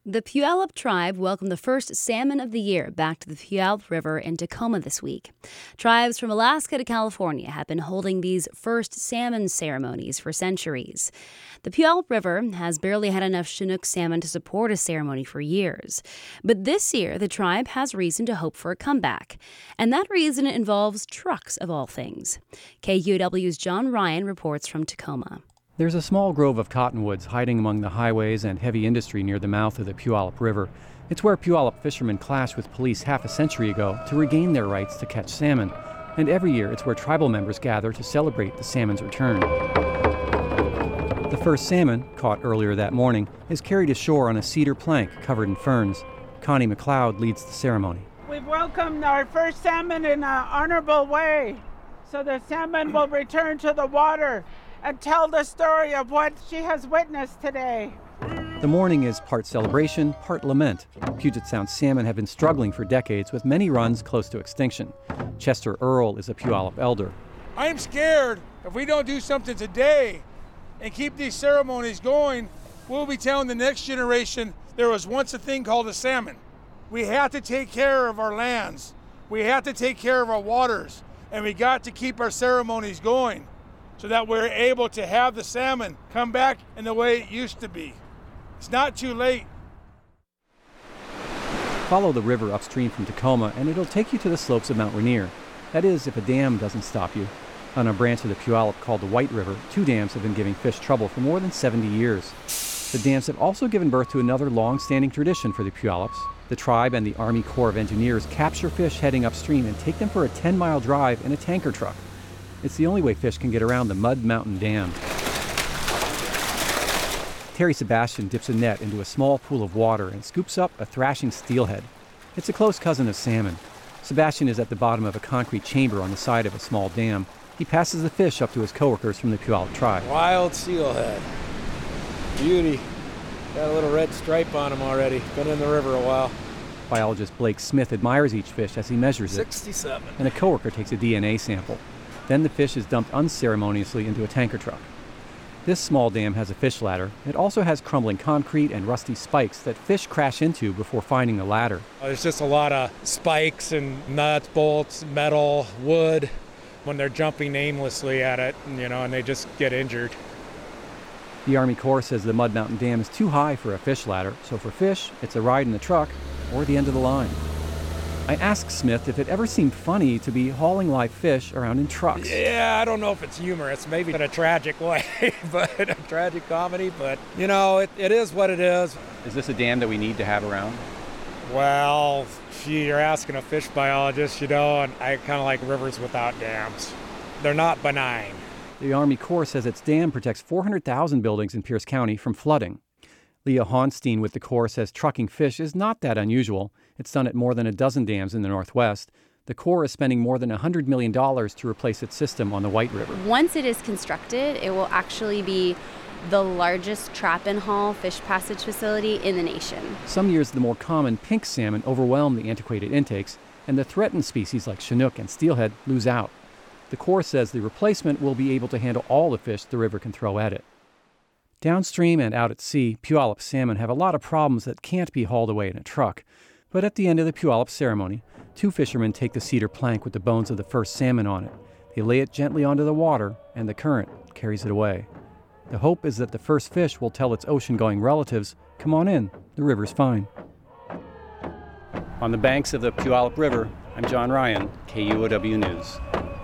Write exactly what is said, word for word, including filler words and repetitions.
The Puyallup tribe welcomed the first salmon of the year back to the Puyallup River in Tacoma this week. Tribes from Alaska to California have been holding these first salmon ceremonies for centuries. The Puyallup River has barely had enough Chinook salmon to support a ceremony for years. But this year, the tribe has reason to hope for a comeback. And that reason involves trucks, of all things. K U O W's John Ryan reports from Tacoma. There's a small grove of cottonwoods hiding among the highways and heavy industry near the mouth of the Puyallup River. It's where Puyallup fishermen clashed with police half a century ago to regain their rights to catch salmon. And every year, it's where tribal members gather to celebrate the salmon's return. The first salmon, caught earlier that morning, is carried ashore on a cedar plank covered in ferns. Connie McLeod leads the ceremony. We've welcomed our first salmon in an honorable way, so the salmon will return to the water and tell the story of what she has witnessed today. The morning is part celebration, part lament. Puget Sound salmon have been struggling for decades with many runs close to extinction. Chester Earle is a Puyallup elder. I'm scared if we don't do something today and keep these ceremonies going, we'll be telling the next generation there was once a thing called a salmon. We have to take care of our lands. We have to take care of our waters. And we got to keep our ceremonies going, so that we're able to have the salmon come back in the way it used to be. It's not too late. Follow the river upstream from Tacoma and it'll take you to the slopes of Mount Rainier. That is, if a dam doesn't stop you. On a branch of the Puyallup called the White River, two dams have been giving fish trouble for more than seventy years. The dams have also given birth to another long-standing tradition for the Puyallups. The tribe and the Army Corps of Engineers capture fish heading upstream and take them for a ten-mile drive in a tanker truck. It's the only way fish can get around the Mud Mountain Dam. Terry Sebastian dips a net into a small pool of water and scoops up a thrashing steelhead. It's a close cousin of salmon. Sebastian is at the bottom of a concrete chamber on the side of a small dam. He passes the fish up to his coworkers from the Puyallup tribe. Wild steelhead. Beauty. Got a little red stripe on him already. Been in the river a while. Biologist Blake Smith admires each fish as he measures it. sixty-seven. And a coworker takes a D N A sample. Then the fish is dumped unceremoniously into a tanker truck. This small dam has a fish ladder. It also has crumbling concrete and rusty spikes that fish crash into before finding the ladder. There's just a lot of spikes and nuts, bolts, metal, wood when they're jumping aimlessly at it, you know, and they just get injured. The Army Corps says the Mud Mountain Dam is too high for a fish ladder, so for fish, it's a ride in the truck or the end of the line. I asked Smith if it ever seemed funny to be hauling live fish around in trucks. Yeah, I don't know if it's humorous, maybe in a tragic way, but a tragic comedy, but, you know, it, it is what it is. Is this a dam that we need to have around? Well, gee, you're asking a fish biologist, you know, and I kind of like rivers without dams. They're not benign. The Army Corps says its dam protects four hundred thousand buildings in Pierce County from flooding. Leah Honstein with the Corps says trucking fish is not that unusual. It's done at more than a dozen dams in the Northwest. The Corps is spending more than one hundred million dollars to replace its system on the White River. Once it is constructed, it will actually be the largest trap and haul fish passage facility in the nation. Some years, the more common pink salmon overwhelm the antiquated intakes, and the threatened species like Chinook and steelhead lose out. The Corps says the replacement will be able to handle all the fish the river can throw at it. Downstream and out at sea, Puyallup salmon have a lot of problems that can't be hauled away in a truck. But at the end of the Puyallup ceremony, two fishermen take the cedar plank with the bones of the first salmon on it. They lay it gently onto the water, and the current carries it away. The hope is that the first fish will tell its ocean-going relatives, "Come on in, the river's fine." On the banks of the Puyallup River, I'm John Ryan, K U O W News.